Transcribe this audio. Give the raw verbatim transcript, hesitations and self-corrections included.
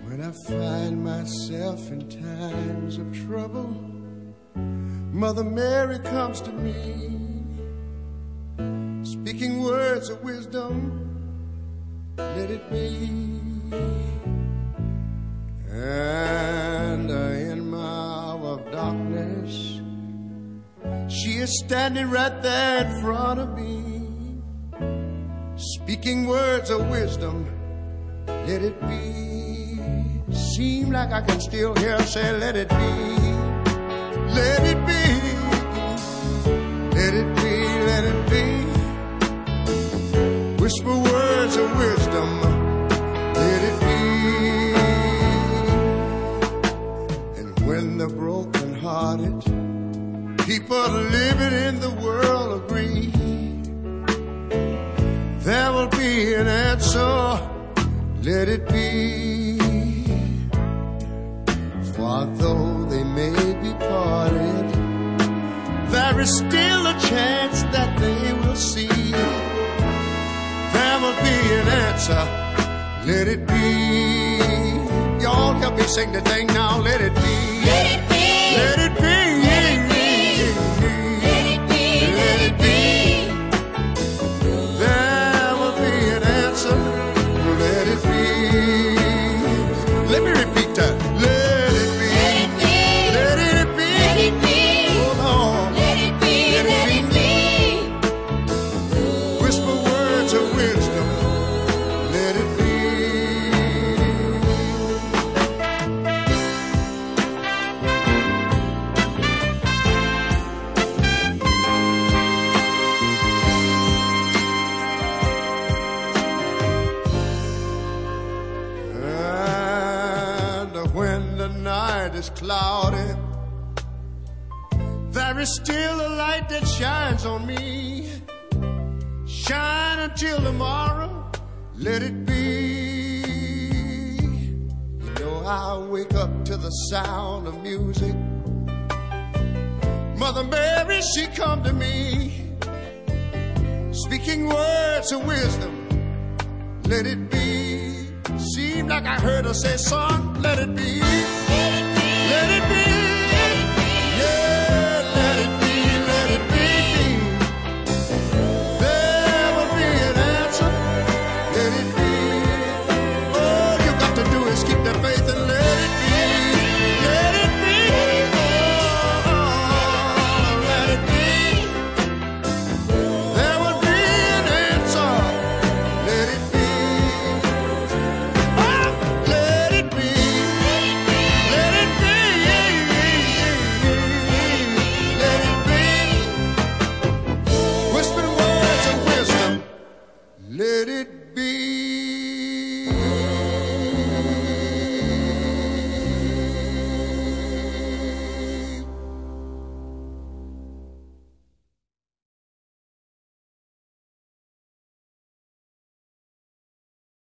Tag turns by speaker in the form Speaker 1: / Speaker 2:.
Speaker 1: When I find myself in times of trouble, Mother Mary comes to me, speaking words of wisdom, let it be. And in my hour of darkness, she is standing right there in front of me, speaking words of wisdom, let it be. Seem like I can still hear her say, let it be, let it be, let it be, let it be. Whisper words of wisdom, let it be. And when the broken-hearted people living in the world agree, there will be an answer, let it be. For though they may be parted, there is still a chance that they will see. There will be an answer, let it be. Y'all help me sing the thing now, let it be.
Speaker 2: Let it be.
Speaker 1: Let it be.
Speaker 2: Let it be. Let it be.
Speaker 1: There will be an answer, let it be. Let me repeat that. Let it be. Let it be.
Speaker 2: Let it be.
Speaker 1: Oh Lord.
Speaker 2: Let it be. Let it be.
Speaker 1: Whisper words of wisdom, let it be. And when the night is cloudy, there is still a light that shines on me. Shine until tomorrow, let it be. You know I wake up to the sound of music. Mother Mary, she come to me, speaking words of wisdom, let it be. Seemed like I heard her say, son, let it be.